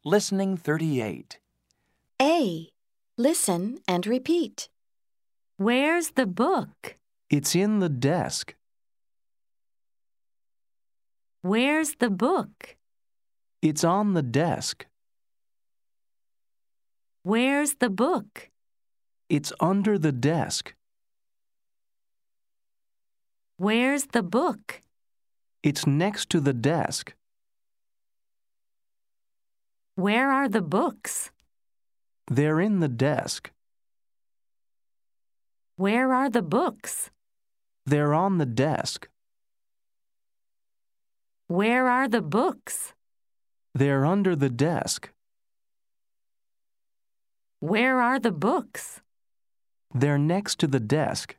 Listening 38. A. Listen and repeat. Where's the book? It's in the desk. Where's the book? It's on the desk. Where's the book? It's under the desk. Where's the book? It's next to the desk. Where are the books? They're in the desk. Where are the books? They're on the desk. Where are the books? They're under the desk. Where are the books? They're next to the desk.